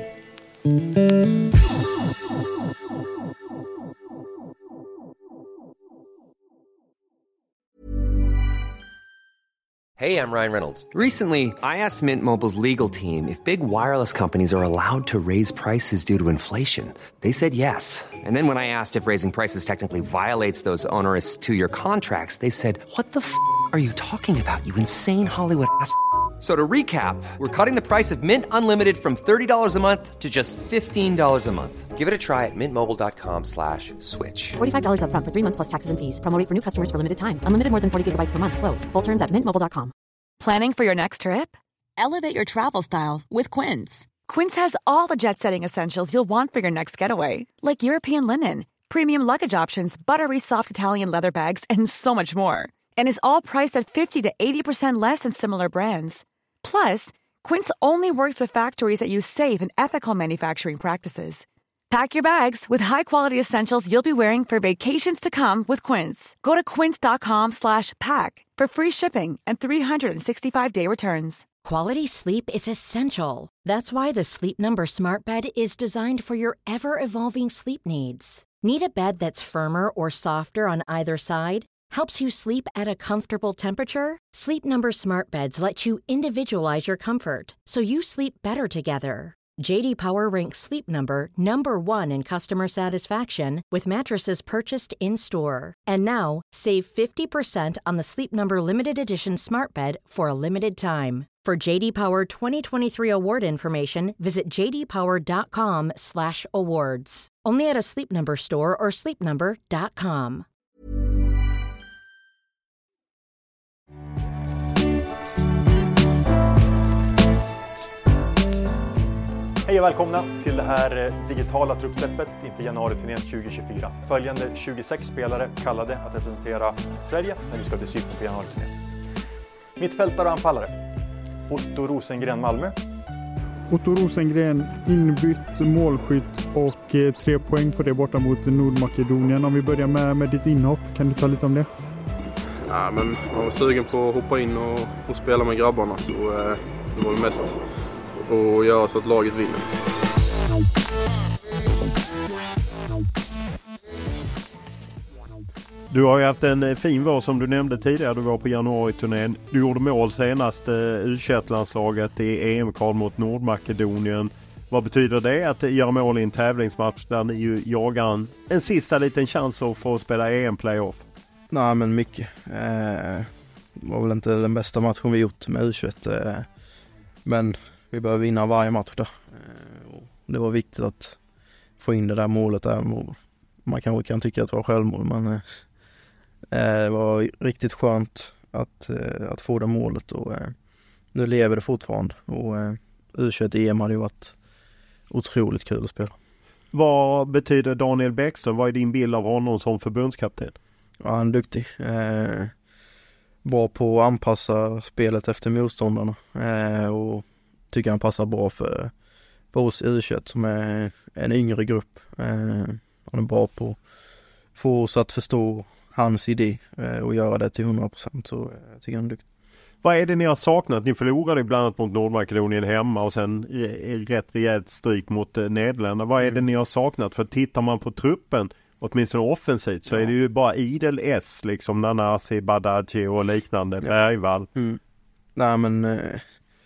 Hey, I'm Ryan Reynolds. Recently, I asked Mint Mobile's legal team if big wireless companies are allowed to raise prices due to inflation. They said yes. And then when I asked if raising prices technically violates those onerous two-year contracts, they said, what the f*** are you talking about, you insane Hollywood ass f- So to recap, we're cutting the price of Mint Unlimited from thirty dollars a month to just fifteen dollars a month. Give it a try at mintmobile.com slash switch. forty-five dollars up front for three months plus taxes and fees. Promo rate for new customers for limited time. Unlimited more than forty gigabytes per month. Slows full terms at mint mobile dot com. Planning for your next trip? Elevate your travel style with Quince. Quince has all the jet-setting essentials you'll want for your next getaway, like European linen, premium luggage options, buttery soft Italian leather bags, and so much more. And is all priced at fifty to eighty percent less than similar brands. Plus, Quince only works with factories that use safe and ethical manufacturing practices. Pack your bags with high-quality essentials you'll be wearing for vacations to come with Quince. Go to quince.com slash pack for free shipping and three sixty-five day returns. Quality sleep is essential. That's why the Sleep Number Smart Bed is designed for your ever-evolving sleep needs. Need a bed that's firmer or softer on either side? Helps you sleep at a comfortable temperature? Sleep Number Smart Beds let you individualize your comfort so you sleep better together. J D Power ranks Sleep Number number one in customer satisfaction with mattresses purchased in-store. And now, save fifty percent on the Sleep Number Limited Edition Smart Bed for a limited time. For J D Power twenty twenty-three award information, visit jdpower.com slash awards. Only at a Sleep Number store or sleep number dot com. Hej och välkomna till det här digitala truppsläppet inför januari-turnén tjugo tjugofyra. Följande tjugosex spelare kallade att representera Sverige när vi ska till Cypern på januari-turnén. Mittfältare och anfallare. Otto Rosengren, Malmö. Otto Rosengren, inbytt målskytt och eh, tre poäng på det borta mot Nordmakedonien. Om vi börjar med, med ditt inhopp, kan du ta lite om det? Ja, men jag var sugen på att hoppa in och, och spela med grabbarna, så eh, det var mest att göra så att laget vinner. Du har ju haft en fin vår som du nämnde tidigare. Du var på januari-turnén. Du gjorde mål senast U tjugoett-landslaget i E M-kval mot Nordmakedonien. Vad betyder det att göra mål i en tävlingsmatch där ni ju jagar en, en sista liten chans att få spela E M-playoff? Nej, men mycket. Eh, det var väl inte den bästa matchen vi gjort med U tjugoett. Eh, men vi behöver vinna varje match där. Eh, och det var viktigt att få in det där målet där. Man kanske kan tycka att det var självmål, men eh, det var riktigt skönt att, eh, att få det målet. Och eh, nu lever det fortfarande. Och eh, U tjugoett-E M hade ju varit otroligt kul att spela. Vad betyder Daniel Bäckström? Vad är din bild av honom som förbundskapten? Ja, han är duktig. Eh, bra på att anpassa spelet efter motståndarna. Eh, och tycker han passar bra för, för oss U tjugoett som är en yngre grupp. Eh, han är bra på att få oss att förstå hans idé eh, och göra det till hundra procent. Så eh, jag tycker han är duktig. Vad är det ni har saknat? Ni förlorade bland annat mot Nordmakedonien hemma och sen rätt rejält stryk mot Nederländerna. Vad är det ni har saknat? För tittar man på truppen, åtminstone offensivt, så ja. är det ju bara idel S, liksom Nanasi, Badaji och liknande, ja. Bergvall. Mm. Nej, men eh,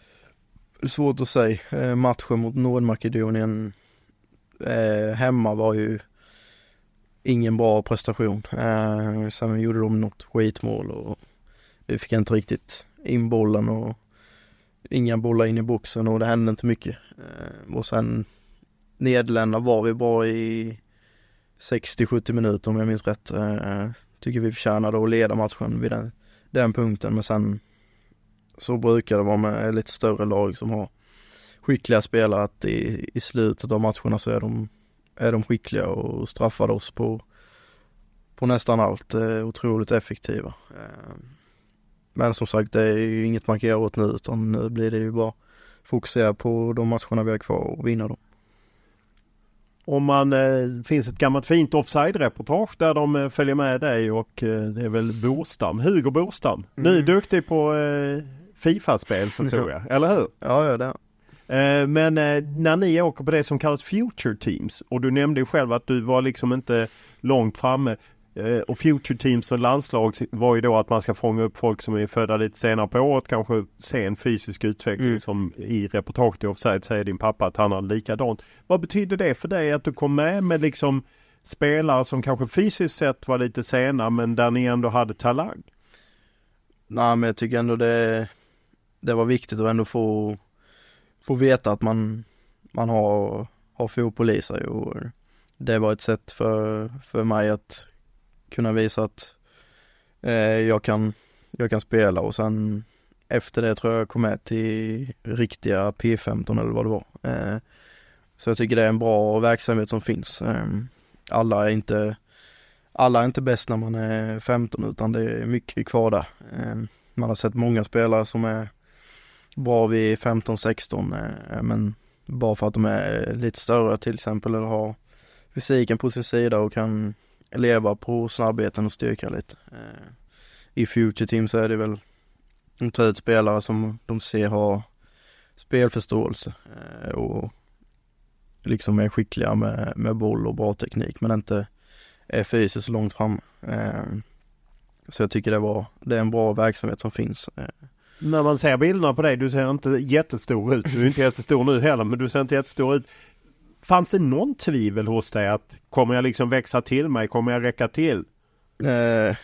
svårt att säga. Eh, matchen mot Nordmakedonien eh, hemma var ju ingen bra prestation. Eh, sen gjorde de något skitmål och vi fick inte riktigt in bollen och inga bollar in i boxen och det hände inte mycket. Eh, och sen Nederländerna var vi bra i sextio till sjuttio minuter om jag minns rätt. Eh, tycker vi förtjänade att leda matchen vid den, den punkten, men sen så brukar det vara med lite större lag som har skickliga spelare att i, i slutet av matcherna så är de, är de skickliga och straffade oss på, på nästan allt. Eh, otroligt effektiva. Eh, men som sagt, det är ju inget man kan göra åt nu, utan nu blir det ju bara fokusera på de matcherna vi har kvar och vinna dem. Om man, eh, finns ett gammalt fint offside-reportage där de eh, följer med dig och eh, det är väl Borstam, Hugo Borstam. Mm. Nu är duktig på eh, FIFA-spel så tror jag, eller hur? Ja, ja det är. Eh, men eh, när ni åker på det som kallas Future Teams, och du nämnde ju själv att du var liksom inte långt framme. Och Future Teams och landslag var ju då att man ska fånga upp folk som är födda lite senare på året, kanske se en fysisk utveckling mm. som i reportaget i Offside säger din pappa att han har likadant. Vad betyder det för dig att du kom med med liksom spelare som kanske fysiskt sett var lite sena men där ni ändå hade talang? Nej, men jag tycker ändå det, det var viktigt att ändå få, få veta att man, man har, har fotboll i sig, och det var ett sätt för, för mig att kunna visa att eh, jag, kan, jag kan spela, och sen efter det tror jag jag kom med till riktiga P femton eller vad det var. Eh, så jag tycker det är en bra verksamhet som finns. Eh, alla är inte alla är inte bäst när man är femton, utan det är mycket kvar där. Eh, man har sett många spelare som är bra vid femton sexton, eh, men bara för att de är lite större till exempel, eller har fysiken på sin sida och kan leva på snabbheten och styrka lite. Eh, I Future Team så är det väl de tar ut spelare som de ser har spelförståelse eh, och liksom är skickliga med, med boll och bra teknik, men inte är fysiskt långt fram. Eh, så jag tycker det var det är en bra verksamhet som finns. Eh. När man ser bilderna på dig, du ser inte jättestor ut. Du är inte jättestor nu heller, men du ser inte jättestor ut. Fanns det någon tvivel hos dig att kommer jag liksom växa till mig, kommer jag räcka till? Eh,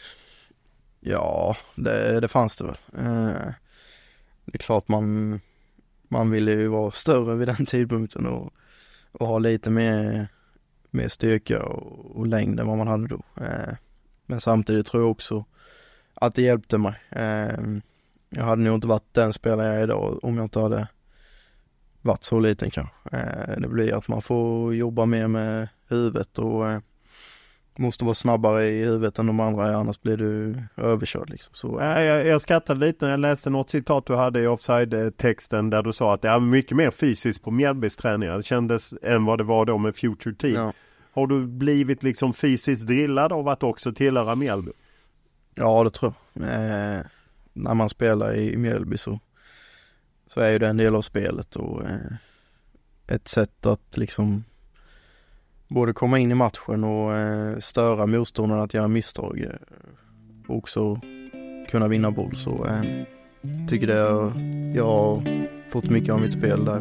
ja, det, det fanns det väl. Eh, det är klart man man ville ju vara större vid den tidpunkten och, och ha lite mer, mer styrka och, och längd än vad man hade då. Eh, men samtidigt tror jag också att det hjälpte mig. Eh, jag hade nog inte varit den spelare jag är idag om jag inte hade varit så liten kanske. Eh, det blir att man får jobba mer med huvudet och eh, måste vara snabbare i huvudet än de andra, annars blir du överkörd liksom. Så. Jag, jag, jag skrattade lite när jag läste något citat du hade i Offside-texten där du sa att det är mycket mer fysiskt på Mjällbys träningar. Det kändes än vad det var då med Future Team. Ja. Har du blivit liksom fysiskt drillad av att också tillhöra Mjällby? Ja, det tror jag. Eh, när man spelar i Mjällby så så är ju det en del av spelet och eh, ett sätt att liksom både komma in i matchen och eh, störa motståndarna att göra misstag eh, och också kunna vinna boll. Så eh, tycker det jag, jag har fått mycket av mitt spel där.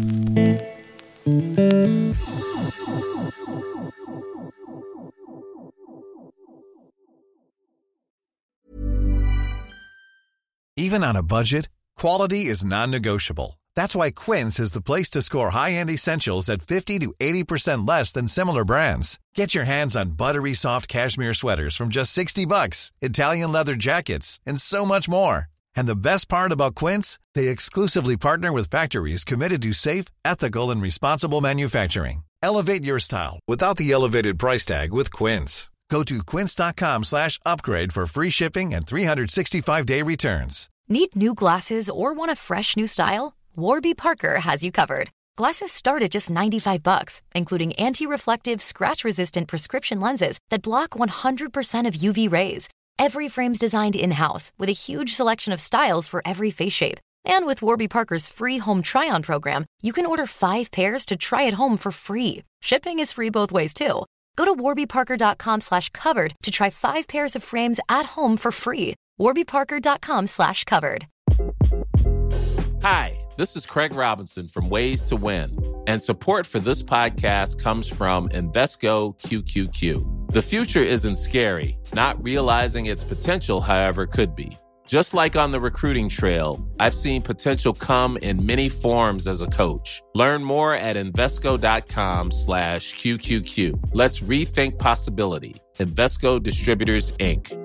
Even on a budget, quality is non-negotiable. That's why Quince is the place to score high-end essentials at fifty to eighty percent less than similar brands. Get your hands on buttery soft cashmere sweaters from just sixty bucks, Italian leather jackets, and so much more. And the best part about Quince, they exclusively partner with factories committed to safe, ethical, and responsible manufacturing. Elevate your style without the elevated price tag with Quince. Go to quince.com slash upgrade for free shipping and three sixty-five day returns. Need new glasses or want a fresh new style? Warby Parker has you covered. Glasses start at just ninety-five bucks, including anti-reflective, scratch-resistant prescription lenses that block one hundred percent of U V rays. Every frame's designed in-house with a huge selection of styles for every face shape. And with Warby Parker's free home try-on program, you can order five pairs to try at home for free. Shipping is free both ways too. Go to warbyparker.com slash covered to try five pairs of frames at home for free. warbyparker.com slash covered. Hi, this is Craig Robinson from Ways to Win, and support for this podcast comes from Invesco Q Q Q. The future isn't scary. Not realizing its potential, however, could be. Just like on the recruiting trail, I've seen potential come in many forms as a coach. Learn more at Invesco.com slash QQQ. Let's rethink possibility. Invesco Distributors, Incorporated.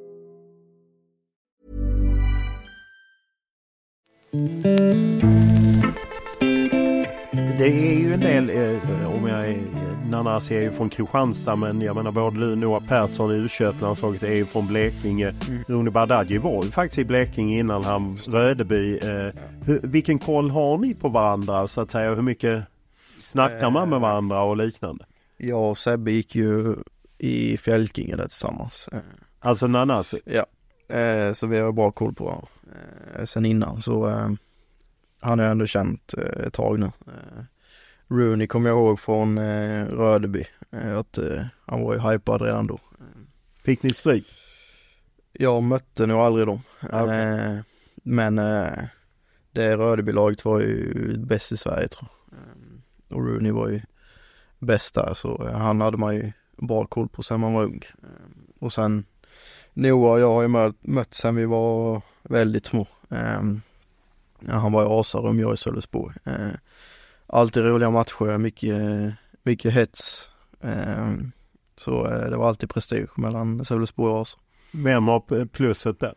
Det är ju en del, eh, om jag är, Nanas är ju från Kristianstad, men jag menar både Noah Persson i U tjugoett-landslaget är ju från Blekinge. Mm. Rune Bardghji var ju faktiskt i Blekinge innan han Rödeby. Eh, hur, vilken koll har ni på varandra så att säga? Hur mycket snackar man med varandra och liknande? Jag och Sebbe gick ju i Fjälkinge där tillsammans. Alltså Nanas? Ja, eh, så vi har bra koll på varandra eh, sen innan. Så eh, han har ändå känt eh, ett tag nu. Eh, Rooney kommer jag ihåg från eh, Rödeby. Eh, att eh, han var ju hypad redan då. Fick ni stryk? Jag mötte nog aldrig dem. Okay. Eh, men eh, det Rödeby-laget var ju bäst i Sverige tror jag. Eh, och Rooney var ju bäst där, så eh, han hade man ju bra koll på sen man var ung. Eh, och sen Noah och jag har ju mött, mött sen vi var väldigt små. Eh, ja, han var i Asarum, jag i Sölvesborg. Eh, alltid roliga matcher, mycket, mycket hets. Eh, så eh, det var alltid prestige mellan Sölvesborg och Asarum. Vem har plusset där?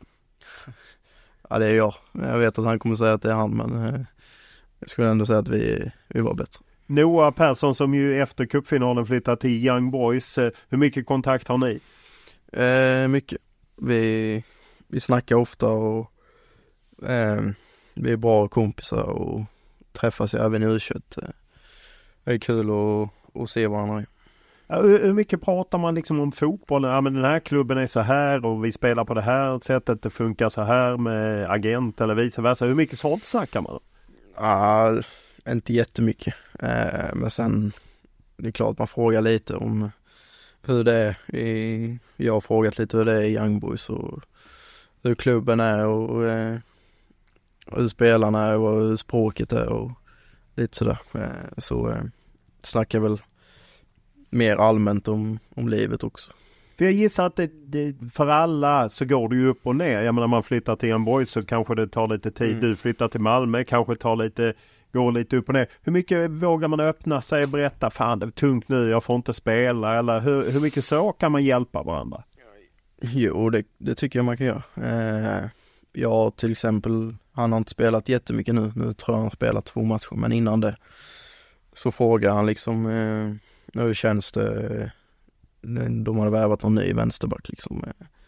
Ja, det är jag. Jag vet att han kommer säga att det är han, men eh, jag skulle ändå säga att vi, vi var bättre. Noah Persson som ju efter cupfinalen flyttat till Young Boys. Hur mycket kontakt har ni? Eh, mycket. Vi, vi snackar ofta och eh, vi är bra kompisar och träffas även i U tjugoett. Det är kul att, att se varandra. Ja, hur, hur mycket pratar man liksom om fotbollen? Ja, men den här klubben är så här och vi spelar på det här sättet. Det funkar så här med agent eller vice versa. Hur mycket sånt snackar man? Ja, inte jättemycket. Eh, men sen det är klart man frågar lite om hur det är. I, jag har frågat lite hur det är i Young Boys och hur klubben är och, och hur spelarna är och hur språket är och lite sådär. Eh, så eh, snackar väl mer allmänt om, om livet också. För jag gissar att det, det, för alla så går det ju upp och ner. Jag menar, man flyttar till en boy så kanske det tar lite tid. Mm. Du flyttar till Malmö, kanske tar lite, går lite upp och ner. Hur mycket vågar man öppna sig och berätta, fan det är tungt nu, jag får inte spela. Eller hur, hur mycket så kan man hjälpa varandra? Jo, det, det tycker jag man kan göra. Eh, jag till exempel, han har inte spelat jättemycket nu. Nu tror jag han har spelat två matcher. Men innan det så frågar han liksom... Eh, hur känns det? De hade värvat någon ny vänsterback liksom.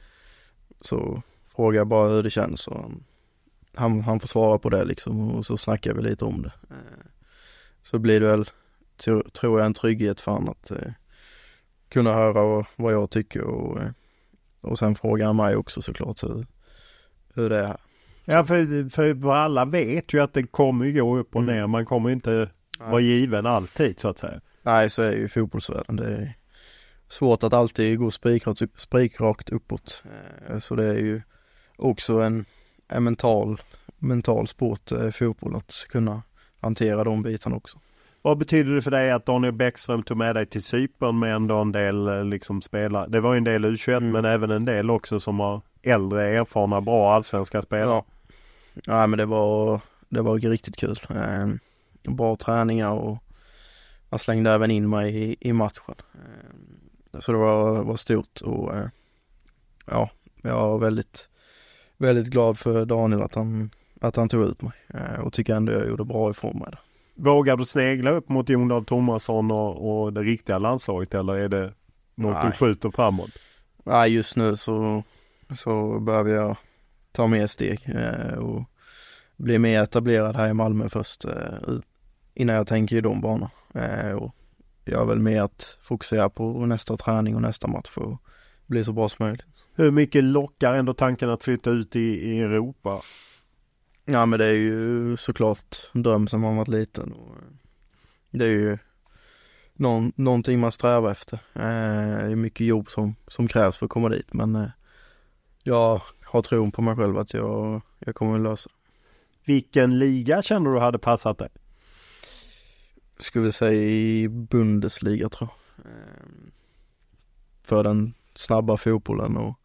Så frågar jag bara hur det känns och han, han får svara på det liksom och så snackar vi lite om det. Så blir det väl, tror jag, en trygghet för han att eh, kunna höra vad jag tycker och, och sen frågar han mig också såklart hur, hur det är här. Ja, för, för alla vet ju att det kommer ju gå upp och ner. Mm. Man kommer inte Nej. vara given alltid så att säga. Nej, så är ju fotbollsvärlden. Det är svårt att alltid gå spikrakt, spikrakt uppåt. Så det är ju också en, en mental, mental sport, fotboll, att kunna hantera de bitarna också. Vad betyder det för dig att Daniel Bäckström tog med dig till Cypern med ändå en del liksom spelare? Det var ju en del U tjugoett mm. men även en del också som har äldre, erfarna, bra allsvenska spelare. Ja, ja men det var, det var riktigt kul. Eh, bra träningar och jag slängde även in mig i, i matchen. Så det var, var stort och ja, jag var väldigt, väldigt glad för Daniel att han, att han tog ut mig och tycker ändå jag gjorde bra ifrån mig. Vågar du snegla upp mot Jon Dahl Tomasson och, och det riktiga landslaget eller är det något Nej. du skjuter framåt? Nej, just nu så, så behöver jag ta mer steg och bli mer etablerad här i Malmö först innan jag tänker i de banorna. Eh, och jag är väl med att fokusera på nästa träning och nästa match för att bli så bra som möjligt. Hur mycket lockar ändå tanken att flytta ut i, i Europa? Ja, men det är ju såklart en dröm som har varit liten. Och det är ju någon, någonting man strävar efter. Eh, det är mycket jobb som, som krävs för att komma dit. Men eh, jag har tron på mig själv att jag, jag kommer att lösa. Vilken liga känner du hade passat dig? Skulle vi säga i Bundesliga tror jag. För den snabba fotbollen och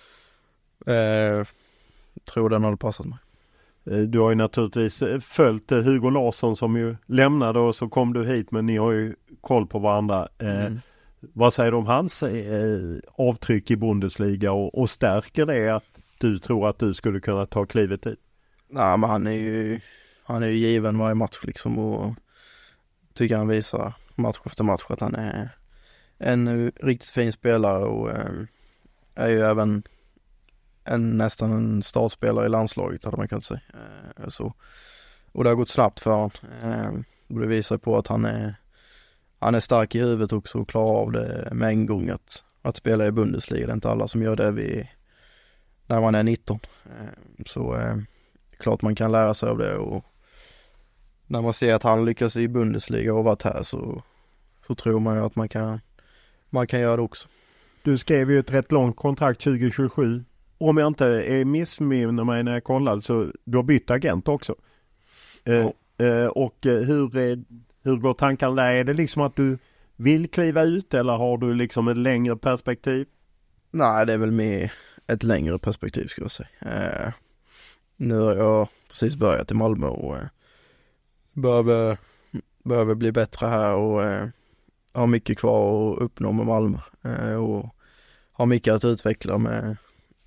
eh, tror den hade passat mig. Du har ju naturligtvis följt Hugo Larsson som ju lämnade och så kom du hit, men ni har ju koll på varandra. Eh, mm. Vad säger du om hans eh, avtryck i Bundesliga och, och stärker det att du tror att du skulle kunna ta klivet hit? Nej, men han är ju han är ju given varje match liksom och tycker han visar match efter match att han är en riktigt fin spelare och eh, är ju även en, nästan en startspelare i landslaget hade man kunnat säga. Eh, så. Och det har gått snabbt för honom. Eh, och det visar på att han är han är stark i huvudet också och klarar av det med en gång att, att spela i Bundesliga. Det är inte alla som gör det vid, när man är nitton. Eh, så eh, klart man kan lära sig av det och när man ser att han lyckas i Bundesliga och varit här så, så tror man ju att man kan, man kan göra det också. du skrev ju ett rätt långt kontrakt tjugo tjugosju. Om jag inte är missminner mig när jag kollade så du har bytt agent också. Eh, eh, och eh, hur, eh, hur går tankarna där? Är det liksom att du vill kliva ut eller har du liksom ett längre perspektiv? Nej, det är väl mer ett längre perspektiv skulle jag säga. Eh, nu har jag precis börjat i Malmö och eh, behöver, behöver bli bättre här och eh, har mycket kvar att uppnå med Malmö. Eh, och har mycket att utveckla med,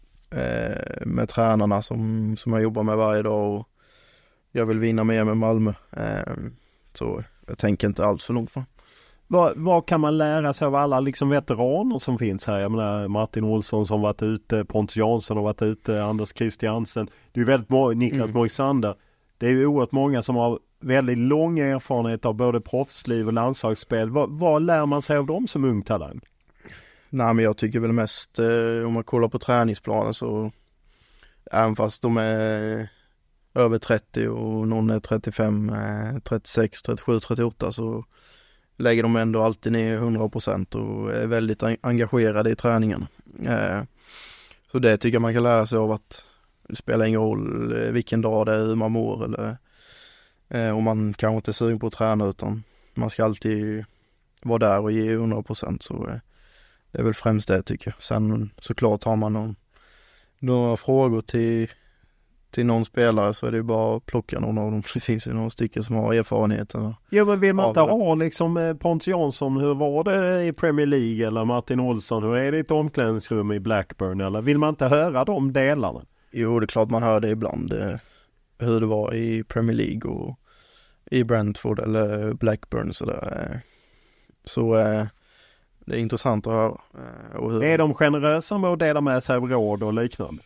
eh, med tränarna som, som jag jobbar med varje dag och jag vill vinna mer med Malmö. Eh, så jag tänker inte allt för långt fram. Vad, vad kan man lära sig av alla liksom veteraner som finns här? Jag menar Martin Olsson som varit ute, Pontus Jansson har varit ute, Anders Christiansen. Det är ju väldigt många, Niklas mm. Moisander. Det är ju oerhört många som har väldigt lång erfarenhet av både proffsliv och landslagsspel. Vad, vad lär man sig av dem som ung talang? Nej, men jag tycker väl mest eh, om man kollar på träningsplanen så även fast de är över trettio och någon är trettiofem, eh, trettiosex, trettiosju, trettioåtta så lägger de ändå alltid ner hundra procent och är väldigt engagerade i träningen. Eh, så det tycker jag man kan lära sig av att det spelar ingen roll vilken dag det är, hur man mår eller eh, om man kanske inte är sugen på att träna utan man ska alltid vara där och ge hundra procent så eh, det är väl främst det tycker jag. Sen såklart har man någon, några frågor till till någon spelare så är det bara att plocka någon av dem. Det finns ju några stycken som har erfarenheten. Ja, men vill man inte ha liksom Pontus Jansson, hur var det i Premier League eller Martin Olsson, hur är det i ett omklädningsrum i Blackburn eller vill man inte höra de delarna? Jo, det är klart man hör det ibland eh, hur det var i Premier League och i Brentford eller Blackburn så där. Så eh, det är intressant att höra. Eh, och hur... Är de generösa med att dela med sig av råd och liknande?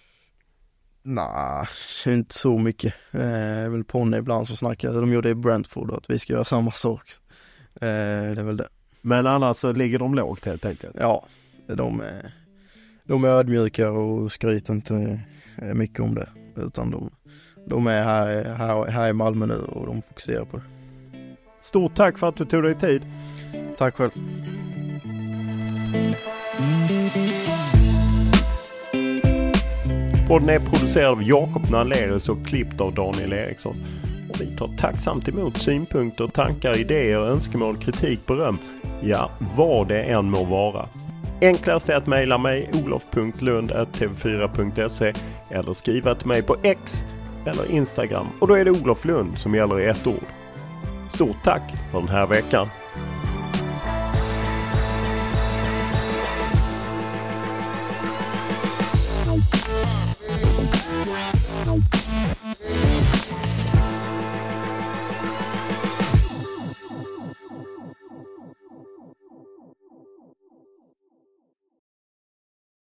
Nej, inte så mycket. Eh, väl Ponny ibland så snackar de gjorde i Brentford att vi ska göra samma sak. Eh, det är väl det. Men annars så ligger de lågt helt enkelt? Ja, de är, de är ödmjuka och skryter inte mycket om det. Utan de, de är här, här, här i Malmö nu och de fokuserar på det. Stort tack för att du tog dig tid. Tack själv. Podden är producerad av Jakob Nalerius och klippt av Daniel Eriksson. Och vi tar tacksamt emot synpunkter, tankar, idéer, önskemål, kritik, beröm. Ja, vad det än må vara. Enklast är att mejla mig olof punkt lund snabel-a t v fyra punkt se eller skriva till mig på X eller Instagram. Och då är det Olof Lund som gäller i ett ord. Stort tack för den här veckan. We'll be right back.